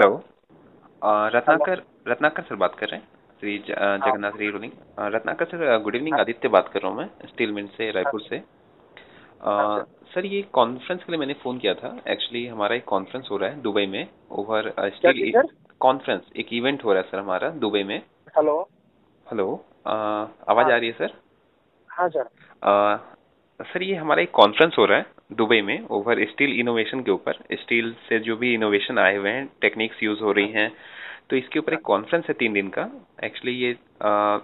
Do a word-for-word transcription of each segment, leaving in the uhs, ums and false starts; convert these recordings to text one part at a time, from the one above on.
Hello. अ, hello. Ratnakar Ratnakar sir बात कर रहे हैं? श्री ज- अ, हाँ। Jagannath rerolling. अ, रत्नाकर सर, गुड इवनिंग। हाँ। आदित्य बात कर रहा हूँ मैं, स्टील मिल से, हाँ। रायपुर से। हाँ अ, सर। सर, ये कॉन्फ्रेंस के लिए मैंने फ़ोन किया था। एक्चुअली हमारा एक कॉन्फ्रेंस हो रहा है दुबई में, ओवर क्या स्टील चीज सर? कॉन्फ्रेंस। एक इवेंट हो रहा है सर हमारा दुबई में। हेलो। हेलो। अ, आवाज़ हाँ। आ रही है सर? हाँ सर। अ, सर, ये हमारा एक कॉन्फ्रेंस हो रहा है दुबई में, ओवर स्टील इनोवेशन के ऊपर। स्टील से जो भी इनोवेशन आए हुए हैं, टेक्निक्स यूज हो रही हाँ। हैं, तो इसके ऊपर हाँ। एक कॉन्फ्रेंस है तीन दिन का। एक्चुअली ये अ,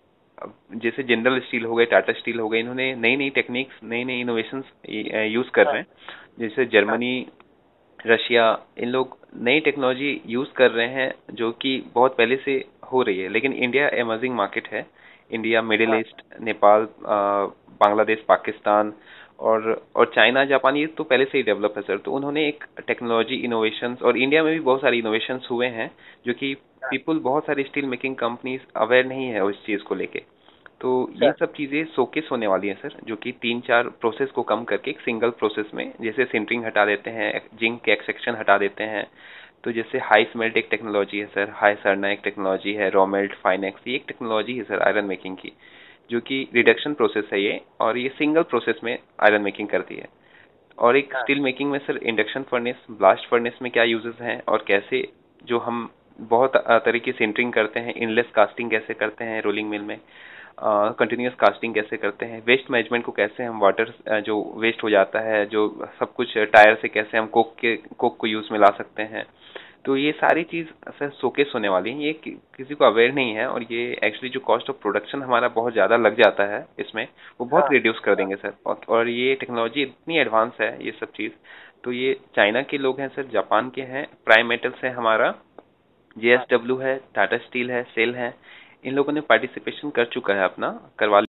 जैसे जनरल स्टील हो गए, टाटा स्टील हो गए, इन्होंने नई नई टेक्निक्स, नई नई इनोवेशंस यूज कर हाँ। रहे हैं। जैसे हाँ। जर्मनी, रशिया, इन लोग नई टेक्नोलॉजी यूज कर रहे हैं जो कि बहुत पहले से हो रही है। लेकिन इंडिया एमर्जिंग मार्केट है। इंडिया, मिडिल हाँ। ईस्ट, नेपाल, अ, बांग्लादेश, पाकिस्तान और और चाइना, जापान, ये तो पहले से ही डेवलप है सर। तो उन्होंने एक टेक्नोलॉजी इनोवेशंस, और इंडिया में भी बहुत सारी इनोवेशंस हुए हैं जो कि हाँ। पीपल, बहुत सारी स्टील मेकिंग कंपनीज अवेयर नहीं है उस चीज़ को लेके। तो ये सर। सब चीज़ें शोकेस होने वाली हैं सर, जो कि तीन चार प्रोसेस को कम करके एक सिंगल प्रोसेस में, जैसे सिंटरिंग हटा देते हैं, जिंक के एक्सट्रैक्शन हटा देते हैं। तो जैसे हाई स्मेल्ट एक टेक्नोलॉजी है सर, हाई सरना एक टेक्नोलॉजी है, रॉ मेल्ट, फाइनेक्स, ये एक टेक्नोलॉजी है सर आयरन मेकिंग की, जो कि रिडक्शन प्रोसेस है ये, और ये सिंगल प्रोसेस में आयरन मेकिंग करती है। और एक हाँ। स्टील मेकिंग में sir, induction furnace, blast furnace में क्या यूजेस हैं, और कैसे जो हम बहुत अ, तरह की सिंटरिंग करते हैं, इनलेस कास्टिंग कैसे करते हैं रोलिंग मिल में, कंटिन्यूस कास्टिंग कैसे करते हैं, वेस्ट मैनेजमेंट को कैसे हम, वाटर जो वेस्ट हो जाता है, जो सब कुछ टायर से कैसे हम कोक के कोक को यूज में ला सकते हैं। तो ये सारी चीज सर शोकेस होने वाली है। ये कि, किसी को अवेयर नहीं है, और ये एक्चुअली जो कॉस्ट ऑफ प्रोडक्शन हमारा बहुत ज्यादा लग जाता है इसमें, वो बहुत हाँ। रिड्यूस कर हाँ। देंगे सर। और, और ये टेक्नोलॉजी इतनी एडवांस है, ये सब चीज। तो ये चाइना के लोग हैं सर, जापान के हैं, प्राइम मेटल्स है हमारा, हाँ। जेएसडब्ल्यू है, टाटा स्टील है, सेल है, इन लोगों ने पार्टिसिपेशन कर चुका है, अपना करवा